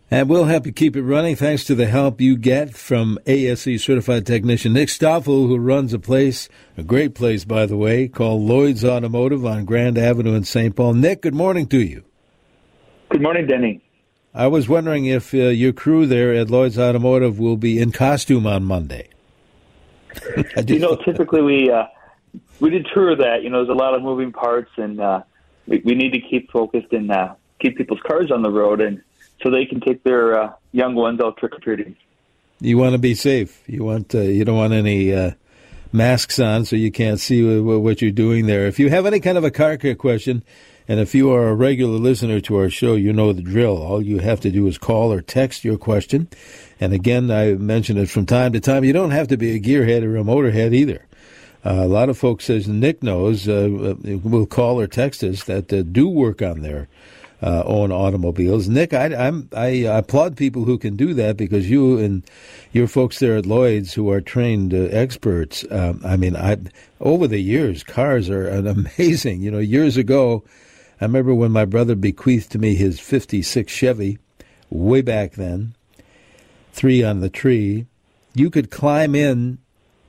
And we'll help you keep it running thanks to the help you get from ASE certified technician Nick Stoffel, who runs a great place, by the way, called Lloyd's Automotive on Grand Avenue in St. Paul. Nick, good morning to you. Good morning, Denny. I was wondering if your crew there at Lloyd's Automotive will be in costume on Monday. Typically we deter that. There's a lot of moving parts, and we need to keep focused and keep people's cars on the road, and so they can take their young ones out trick-or-treating. You want to be safe. You don't want any masks on so you can't see what you're doing there. If you have any kind of a car care question, and if you are a regular listener to our show, you know the drill. All you have to do is call or text your question. And again, I mention it from time to time. You don't have to be a gearhead or a motorhead either. A lot of folks, as Nick knows, will call or text us that do work on their own automobiles. Nick, I applaud people who can do that, because you and your folks there at Lloyd's, who are trained experts, over the years, cars are an amazing. Years ago, I remember when my brother bequeathed to me his 56 Chevy, way back then, 3 on the tree. You could climb in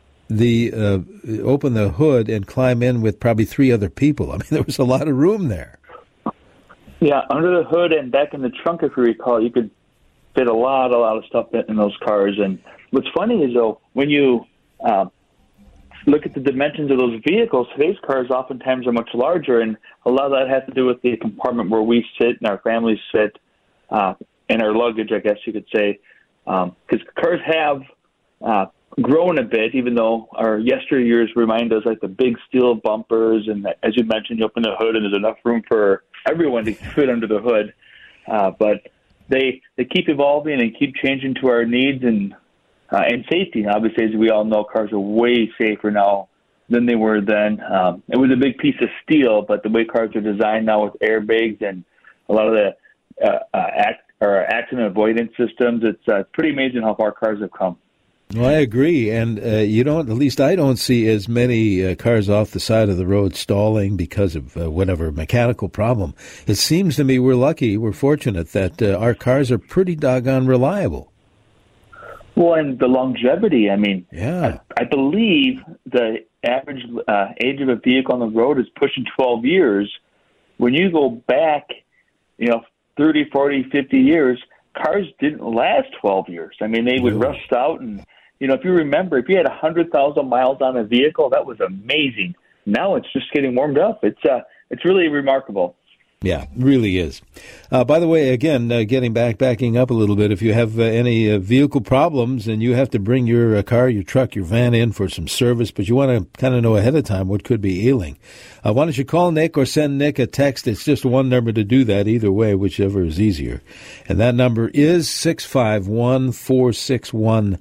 open the hood and climb in with probably 3 other people. There was a lot of room there. Yeah, under the hood and back in the trunk, if you recall, you could fit a lot of stuff in those cars. And what's funny is, though, when you look at the dimensions of those vehicles, today's cars oftentimes are much larger, and a lot of that has to do with the compartment where we sit and our families sit, and our luggage, I guess you could say, because cars have grown a bit, even though our yesteryears remind us like the big steel bumpers, and as you mentioned, you open the hood and there's enough room for everyone to fit under the hood. But they keep evolving and keep changing to our needs and safety. Obviously, as we all know, cars are way safer now than they were then. It was a big piece of steel, but the way cars are designed now with airbags and a lot of the accident avoidance systems, it's pretty amazing how far cars have come. Well, I agree, and at least I don't see as many cars off the side of the road stalling because of whatever mechanical problem. It seems to me we're fortunate that our cars are pretty doggone reliable. Well, and the longevity, yeah. I believe the average age of a vehicle on the road is pushing 12 years. When you go back, 30, 40, 50 years, cars didn't last 12 years. They would rust out, and if you remember, if you had 100,000 miles on a vehicle, that was amazing. Now it's just getting warmed up. It's really remarkable. Yeah, really is. By the way, again, backing up a little bit, if you have any vehicle problems and you have to bring your car, your truck, your van in for some service, but you want to kind of know ahead of time what could be ailing, why don't you call Nick or send Nick a text? It's just one number to do that, either way, whichever is easier. And that number is 651-461-9226,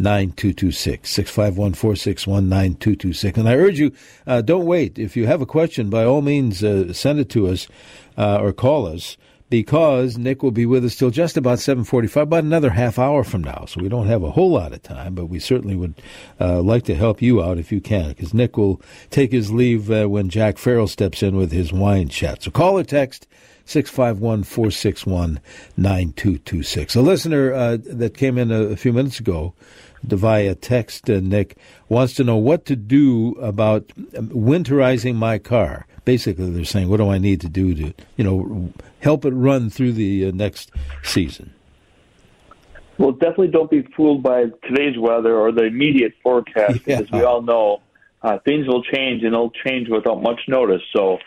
651-461-9226. And I urge you, don't wait. If you have a question, by all means, send it to us or call us, because Nick will be with us till just about 7:45, about another half hour from now. So we don't have a whole lot of time, but we certainly would like to help you out if you can, because Nick will take his leave when Jack Farrell steps in with his wine chat. So call or text 651-461-9226. A listener that came in a few minutes ago via text, Nick, wants to know what to do about winterizing my car. Basically, they're saying, what do I need to do to, help it run through the next season? Well, definitely don't be fooled by today's weather or the immediate forecast, because we all know things will change, and they'll change without much notice. So,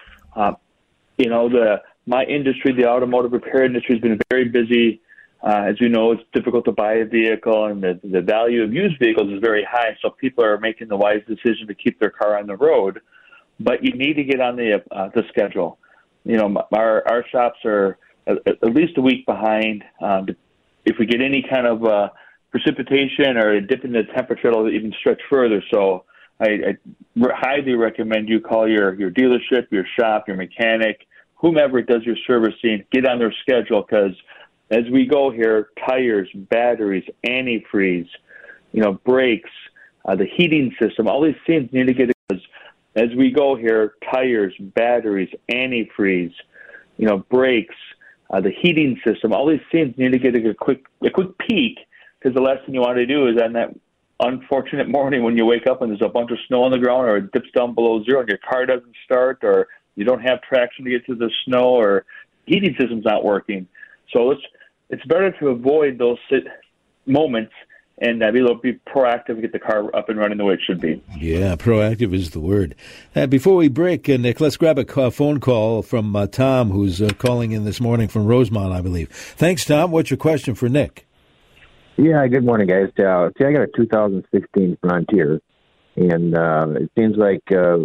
my industry, the automotive repair industry, has been very busy. As you know, it's difficult to buy a vehicle, and the value of used vehicles is very high, so people are making the wise decision to keep their car on the road. But you need to get on the schedule. Our shops are at least a week behind. If we get any kind of precipitation or a dip in the temperature, it'll even stretch further. So I highly recommend you call your dealership, your shop, your mechanic, whomever does your servicing, get on their schedule, because as we go here, tires, batteries, antifreeze, brakes, the heating system, all these things need to get, as we go here, tires, batteries, antifreeze, brakes, the heating system. All these things need to get a quick peek, because the last thing you want to do is on that unfortunate morning when you wake up and there's a bunch of snow on the ground, or it dips down below zero and your car doesn't start, or you don't have traction to get through the snow, or heating system's not working. So it's better to avoid those moments and be able to be proactive and get the car up and running the way it should be. Yeah, proactive is the word. Before we break, Nick, let's grab a phone call from Tom, who's calling in this morning from Rosemont, I believe. Thanks, Tom. What's your question for Nick? Yeah, good morning, guys. See, I got a 2016 Frontier, and it seems like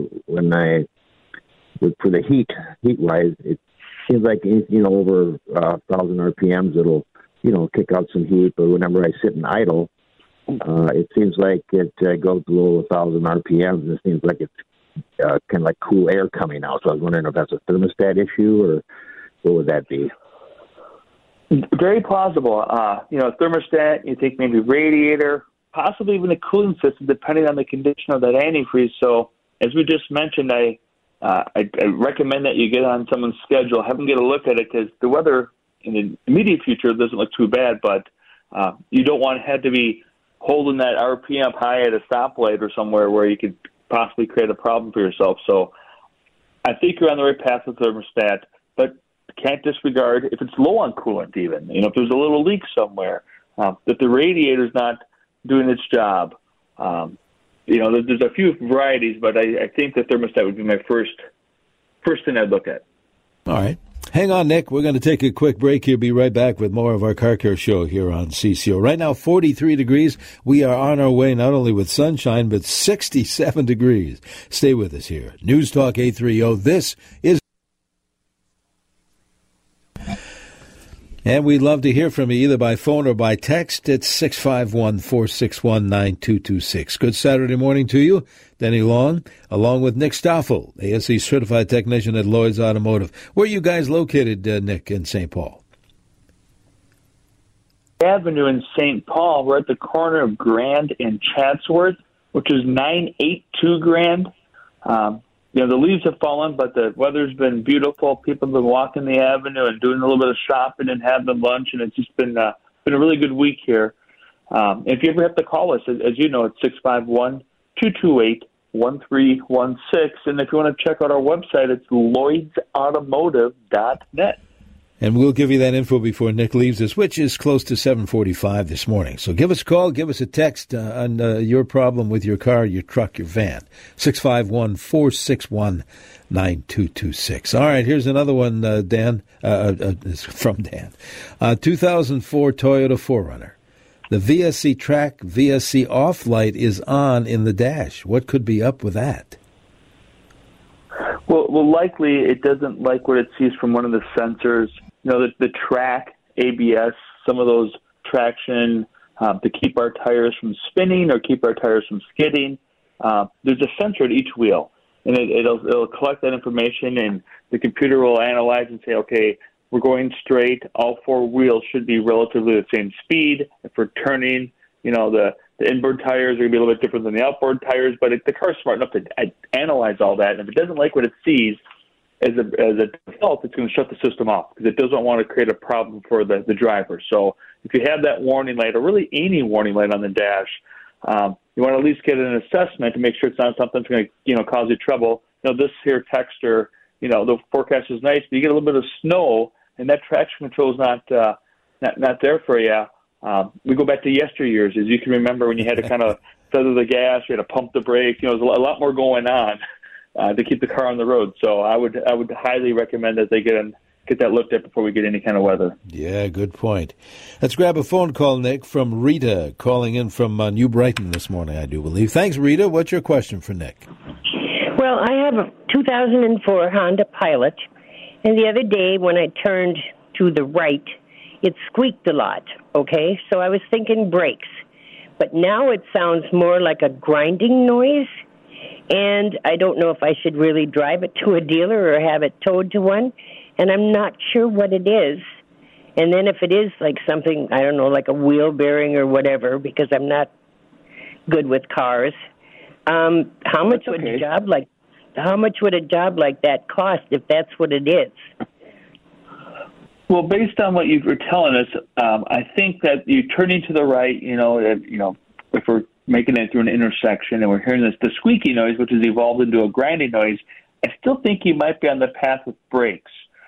for the heat-wise, it seems like, over 1,000 RPMs, it'll, kick out some heat. But whenever I sit and idle, it seems like it goes below 1,000 RPMs, and it seems like it's kind of like cool air coming out. So I was wondering if that's a thermostat issue, or what would that be? Very plausible. Thermostat, you think maybe radiator, possibly even a cooling system, depending on the condition of that antifreeze. So as we just mentioned, I recommend that you get on someone's schedule, have them get a look at it, because the weather in the immediate future doesn't look too bad, but you don't want to have to be holding that RPM up high at a stoplight or somewhere where you could possibly create a problem for yourself. So I think you're on the right path with thermostat, but can't disregard if it's low on coolant even. If there's a little leak somewhere, that the radiator's not doing its job. There's a few varieties, but I think the thermostat would be my first thing I'd look at. All right. Hang on, Nick. We're going to take a quick break here. Be right back with more of our Car Care Show here on CCO. Right now, 43 degrees. We are on our way not only with sunshine, but 67 degrees. Stay with us here. News Talk 830. This is... And we'd love to hear from you either by phone or by text. It's 651-461-9226. Good Saturday morning to you. Denny Long, along with Nick Stoffel, ASE certified technician at Lloyd's Automotive. Where are you guys located, Nick, in St. Paul? Avenue in St. Paul. We're at the corner of Grand and Chatsworth, which is 982 Grand. The leaves have fallen, but the weather's been beautiful. People have been walking the avenue and doing a little bit of shopping and having lunch, and it's just been a really good week here. If you ever have to call us, as you know, it's 651-228-1316. And if you want to check out our website, it's lloydsautomotive.net. And we'll give you that info before Nick leaves us, which is close to 7:45 this morning. So give us a call, give us a text on your problem with your car, your truck, your van. 651-461-9226. All right, here's another one, Dan. It's from Dan. 2004 Toyota 4Runner. The VSC Track VSC off light is on in the dash. What could be up with that? Well, likely it doesn't like what it sees from one of the sensors. The track, ABS, some of those traction to keep our tires from spinning or keep our tires from skidding. There's a sensor at each wheel, and it'll collect that information, and the computer will analyze and say, okay, we're going straight. All four wheels should be relatively the same speed. If we're turning, the inboard tires are going to be a little bit different than the outboard tires, but the car's smart enough to analyze all that. And if it doesn't like what it sees as a default, it's going to shut the system off because it doesn't want to create a problem for the driver. So if you have that warning light, or really any warning light on the dash, you want to at least get an assessment to make sure it's not something that's going to cause you trouble. This here texter, the forecast is nice, but you get a little bit of snow, and that traction control is not there for you. We go back to yesteryears, as you can remember, when you had to kind of feather the gas, you had to pump the brake. There's a lot more going on to keep the car on the road. So I would highly recommend that they get that looked at before we get any kind of weather. Yeah, good point. Let's grab a phone call, Nick, from Rita, calling in from New Brighton this morning, I do believe. Thanks, Rita. What's your question for Nick? Well, I have a 2004 Honda Pilot, and the other day when I turned to the right, it squeaked a lot, okay? So I was thinking brakes. But now it sounds more like a grinding noise, and I don't know if I should really drive it to a dealer or have it towed to one, and I'm not sure what it is. And then if it is like something, I don't know, like a wheel bearing or whatever, because I'm not good with cars, how much would a job like that cost if that's what it is? Well, based on what you were telling us, I think that you turning to the right, if we're making it through an intersection and we're hearing the squeaky noise, which has evolved into a grinding noise, I still think you might be on the path with brakes.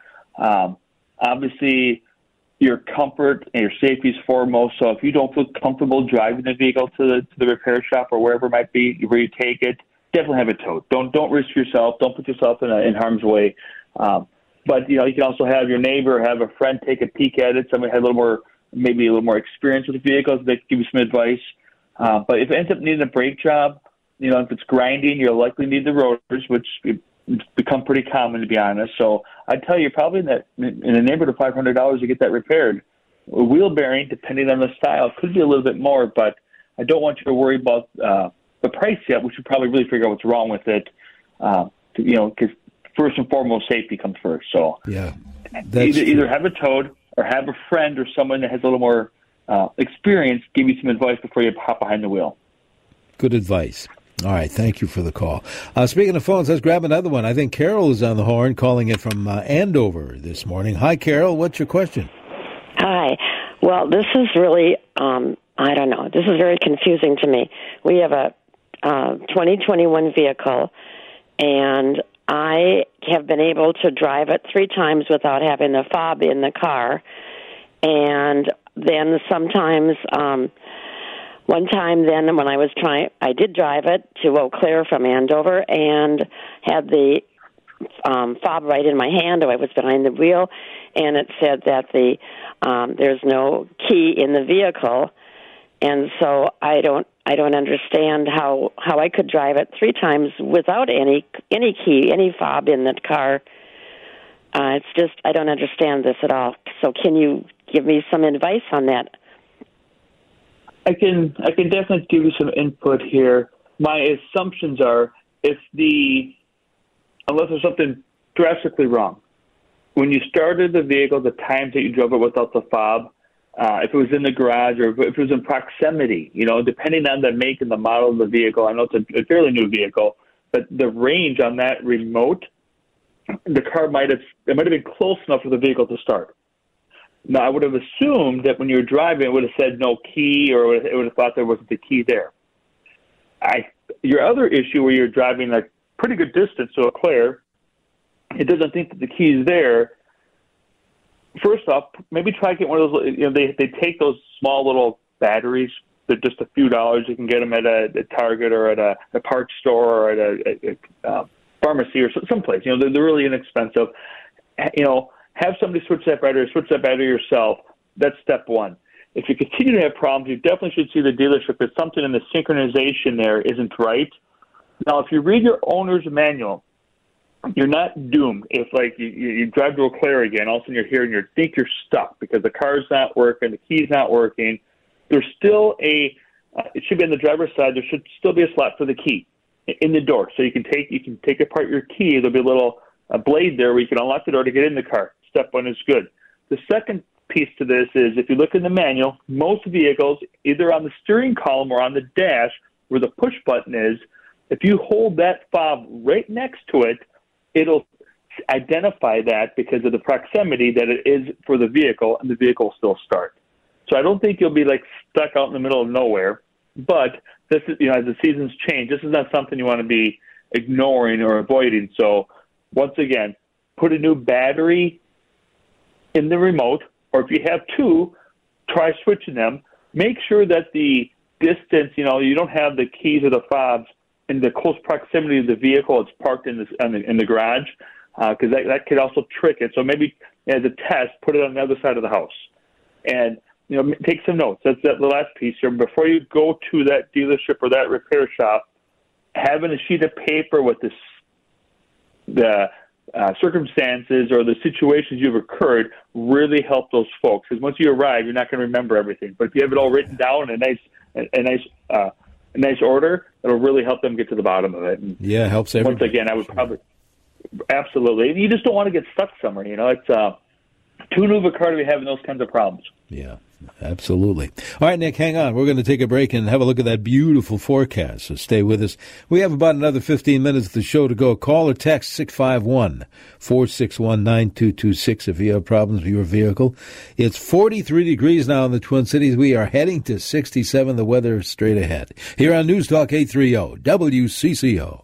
Obviously, your comfort and your safety is foremost. So if you don't feel comfortable driving the vehicle to the repair shop or wherever it might be where you take it, definitely have it towed. Don't risk yourself. Don't put yourself in harm's way. But you can also have your neighbor, have a friend take a peek at it. Somebody had maybe a little more experience with the vehicles. They can give you some advice. But if it ends up needing a brake job, if it's grinding, you'll likely need the rotors, which become pretty common, to be honest. So I'd tell you probably in the neighborhood of $500 to get that repaired. A wheel bearing, depending on the style, could be a little bit more, but I don't want you to worry about the price yet. We should probably really figure out what's wrong with it, because first and foremost, safety comes first. So yeah, either have it towed or have a friend or someone that has a little more experience give you some advice before you hop behind the wheel. Good advice. All right, thank you for the call. Speaking of phones, let's grab another one. I think Carol is on the horn, calling it from Andover this morning. Hi, Carol. What's your question? Hi. Well, this is really, I don't know. This is very confusing to me. We have a 2021 vehicle, and I have been able to drive it 3 times without having the fob in the car. And then sometimes, one time then when I did drive it to Eau Claire from Andover and had the fob right in my hand, or I was behind the wheel, and it said that there's no key in the vehicle, and so I don't understand how I could drive it 3 times without any key, any fob in the car. It's just I don't understand this at all. So can you give me some advice on that? I can definitely give you some input here. My assumptions are unless there's something drastically wrong, when you started the vehicle, the times that you drove it without the fob, if it was in the garage or if it was in proximity, depending on the make and the model of the vehicle. I know it's a fairly new vehicle, but the range on that remote, the car might have been close enough for the vehicle to start. Now, I would have assumed that when you were driving, it would have said no key, or it would have thought there wasn't a key there. Your other issue where you're driving a pretty good distance to Eau Claire, it doesn't think that the key is there. First off, maybe try to get one of those. They take those small little batteries. They're just a few dollars. You can get them at a Target or at a parts store or at a pharmacy or someplace. They're really inexpensive. Have somebody switch that battery yourself. That's step one. If you continue to have problems, you definitely should see the dealership if something in the synchronization there isn't right. Now, if you read your owner's manual, you're not doomed. If, you drive to Eau Claire again, all of a sudden you're here and you think you're stuck because the car's not working, the key's not working, there's still it should be on the driver's side, there should still be a slot for the key in the door. So you can take apart your key. There'll be a little blade there where you can unlock the door to get in the car. Step one is good. The second piece to this is if you look in the manual, most vehicles, either on the steering column or on the dash where the push button is, if you hold that fob right next to it, it'll identify that because of the proximity that it is for the vehicle, and the vehicle will still start. So I don't think you'll be stuck out in the middle of nowhere. But this is, as the seasons change, this is not something you want to be ignoring or avoiding. So once again, put a new battery in the remote, or if you have 2, try switching them. Make sure that the distance, you don't have the keys or the fobs in the close proximity of the vehicle. It's parked in the garage, because that could also trick it. So maybe as a test, put it on the other side of the house, and take some notes. That's the last piece here. Before you go to that dealership or that repair shop, having a sheet of paper with the circumstances or the situations you've occurred really help those folks. Because once you arrive, you're not going to remember everything. But if you have it all written down in a nice order, it'll really help them get to the bottom of it. And helps everybody. Once again, I would probably absolutely. You just don't want to get stuck somewhere. It's too new of a car to be having those kinds of problems. Yeah, absolutely. All right, Nick, hang on. We're going to take a break and have a look at that beautiful forecast, so stay with us. We have about another 15 minutes of the show to go. Call or text 651-461-9226 if you have problems with your vehicle. It's 43 degrees now in the Twin Cities. We are heading to 67. The weather is straight ahead. Here on News Talk 830 WCCO.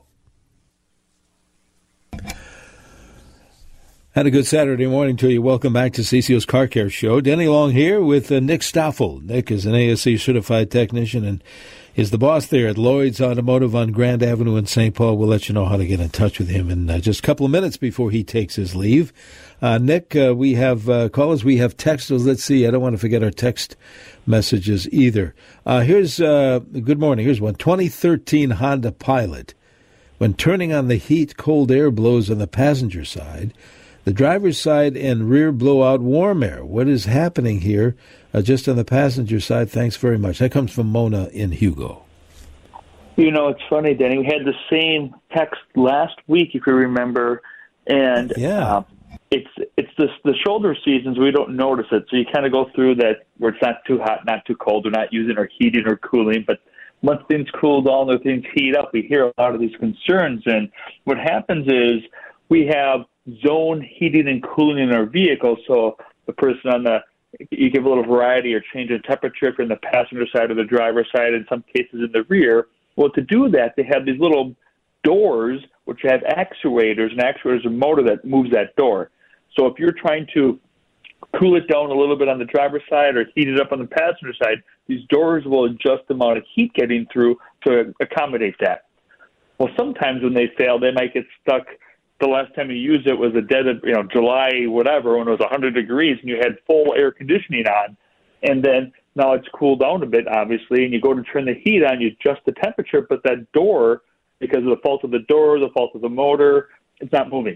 And a good Saturday morning to you. Welcome back to CCO's Car Care Show. Denny Long here with Nick Stoffel. Nick is an ASE certified technician and is the boss there at Lloyd's Automotive on Grand Avenue in St. Paul. We'll let you know how to get in touch with him in just a couple of minutes before he takes his leave. Nick, we have callers, we have texters. Let's see. I don't want to forget our text messages either. Here's good morning. Here's one. 2013 Honda Pilot. When turning on the heat, cold air blows on the passenger side. The driver's side and rear blow out warm air. What is happening here just on the passenger side? Thanks very much. That comes from Mona in Hugo. You know, it's funny, Danny. We had the same text last week, if you remember, and it's the shoulder seasons. We don't notice it, so you kind of go through that where it's not too hot, not too cold. We're not using our heating or cooling, but once things cool down or things heat up, we hear a lot of these concerns. And what happens is we have zone heating and cooling in our vehicle, so the person you give a little variety or change in temperature if you're in the passenger side or the driver's side, in some cases in the rear. Well, to do that, they have these little doors which have actuators, and actuators is a motor that moves that door. So if you're trying to cool it down a little bit on the driver's side or heat it up on the passenger side, these doors will adjust the amount of heat getting through to accommodate that. Well, sometimes when they fail, they might get stuck. The last time you used it was a dead of, July, whatever, when it was 100 degrees and you had full air conditioning on. And then now it's cooled down a bit, obviously, and you go to turn the heat on, you adjust the temperature, but that door, because of the fault of the door, the fault of the motor, it's not moving.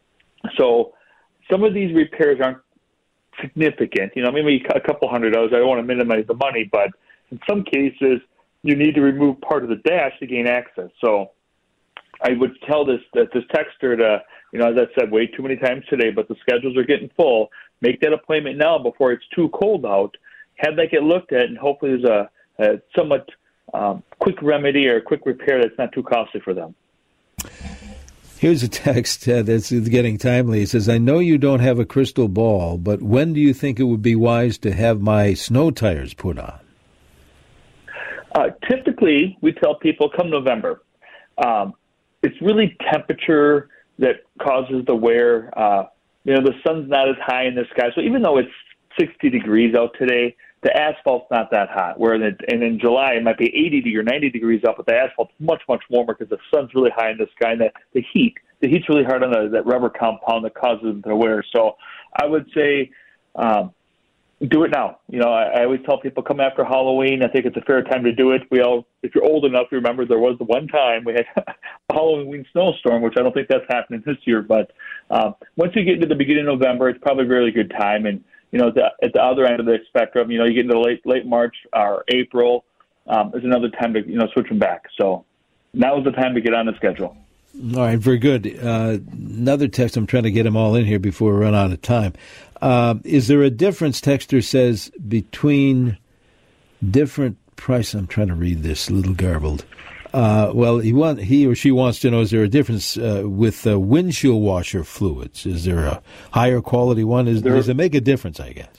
So some of these repairs aren't significant. Maybe a couple $100. I don't want to minimize the money, but in some cases, you need to remove part of the dash to gain access. So I would tell this texter to, as I said way too many times today, but the schedules are getting full. Make that appointment now before it's too cold out. Have that get looked at, and hopefully there's a somewhat quick remedy or a quick repair that's not too costly for them. Here's a text that's getting timely. It says, I know you don't have a crystal ball, but when do you think it would be wise to have my snow tires put on? Typically, we tell people come November. It's really temperature that causes the wear. The sun's not as high in the sky. So even though it's 60 degrees out today, the asphalt's not that hot. And in July, it might be 80 or 90 degrees out, but the asphalt's much, much warmer because the sun's really high in the sky. And the heat's really hard on that rubber compound that causes them to wear. So I would say do it now. I always tell people come after Halloween. I think it's a fair time to do it. If you're old enough, you remember there was the one time we had a Halloween snowstorm, which I don't think that's happening this year. But once you get into the beginning of November, it's probably a really good time. And at the other end of the spectrum, you get into late March or April, is another time to switch them back. So now is the time to get on the schedule. All right, very good. Another text, I'm trying to get them all in here before we run out of time. Is there a difference, texter says, between different prices? I'm trying to read this, a little garbled. He or she wants to know, is there a difference with windshield washer fluids? Is there a higher quality one? Does it make a difference, I guess?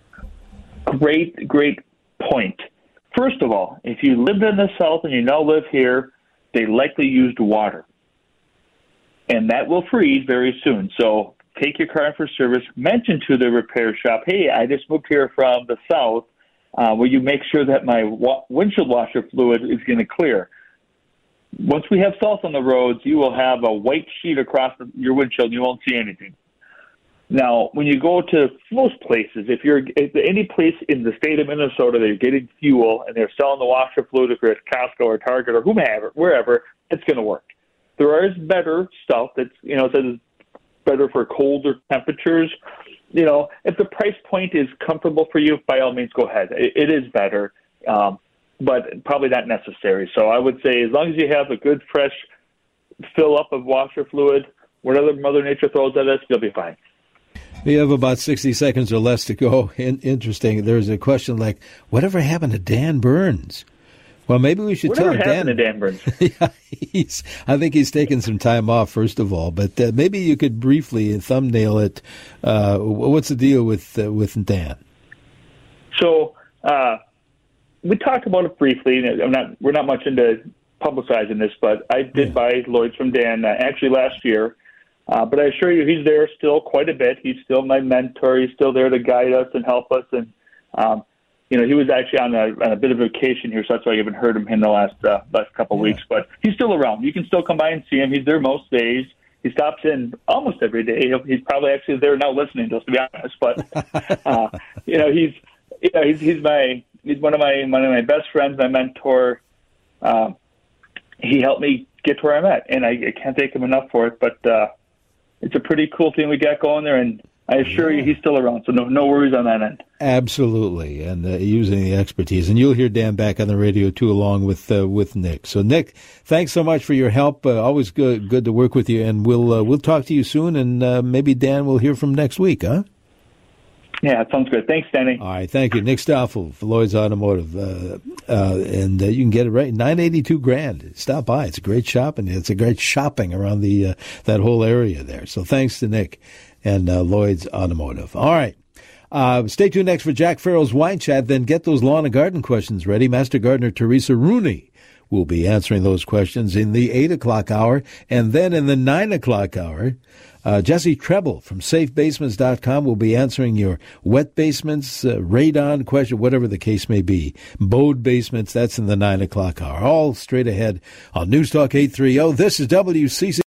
Great point. First of all, if you lived in the South and you now live here, they likely used water. And that will freeze very soon. So take your car in for service. Mention to the repair shop, hey, I just moved here from the South. Will you make sure that my windshield washer fluid is going to clear? Once we have salt on the roads, you will have a white sheet across your windshield and you won't see anything. Now, when you go to most places, if any place in the state of Minnesota that you're getting fuel and they're selling the washer fluid, if you're at Costco or Target or wherever, it's going to work. There is better stuff that's, says better for colder temperatures. If the price point is comfortable for you, by all means, go ahead. It is better, but probably not necessary. So I would say as long as you have a good, fresh fill-up of washer fluid, whatever Mother Nature throws at us, you'll be fine. We have about 60 seconds or less to go. Interesting. There's a question like, whatever happened to Dan Burns? Well, maybe we should tell Dan. Whatever happened to Dan Burns? Yeah, I think he's taken some time off, first of all. But maybe you could briefly thumbnail it. What's the deal with Dan? So we talked about it briefly. We're not much into publicizing this, but I did buy Lloyd's from Dan actually last year. But I assure you, he's there still quite a bit. He's still my mentor. He's still there to guide us and help us. And he was actually on a bit of a vacation here, so that's why I haven't heard him in the last couple of weeks. But he's still around. You can still come by and see him. He's there most days. He stops in almost every day. He's probably actually there now listening to us, to be honest. But he's one of my best friends, my mentor. He helped me get to where I'm at, and I can't thank him enough for it. But it's a pretty cool thing we got going there, and I assure you he's still around, so no worries on that end. Absolutely, and using the expertise. And you'll hear Dan back on the radio, too, along with Nick. So, Nick, thanks so much for your help. Always good to work with you, and we'll talk to you soon, and maybe Dan will hear from next week, huh? Yeah, it sounds good. Thanks, Danny. All right, thank you. Nick Stoffel for Lloyd's Automotive, and you can get it right, $982,000. Stop by. It's a great shop, and it's a great shopping around that whole area there. So thanks to Nick and Lloyd's Automotive. All right. Stay tuned next for Jack Farrell's Wine Chat. Then get those lawn and garden questions ready. Master Gardener Teresa Rooney will be answering those questions in the 8 o'clock hour. And then in the 9 o'clock hour, Jesse Treble from SafeBasements.com will be answering your wet basements, radon question, whatever the case may be. Bowed basements, that's in the 9 o'clock hour. All straight ahead on News Talk 830. This is WCC.